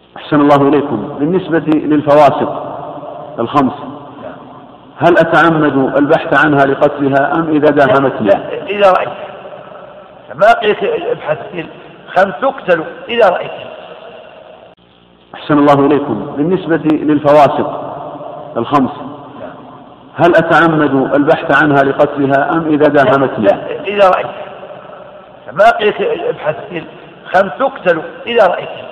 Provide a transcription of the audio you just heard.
أحسن الله إليكم. بالنسبة للفواسق الخمس، هل أتعمد البحث عنها لقتلها أم إذا داهمتني؟ إذا رأيت، ما قلت ابحث، خمس تقتل إذا رأيت. أحسن الله إليكم. بالنسبة للفواسق الخمس، هل أتعمد البحث عنها لقتلها أم إذا داهمتني؟ إذا رأيت، ما قلت ابحث، خمس تقتل إذا رأيت.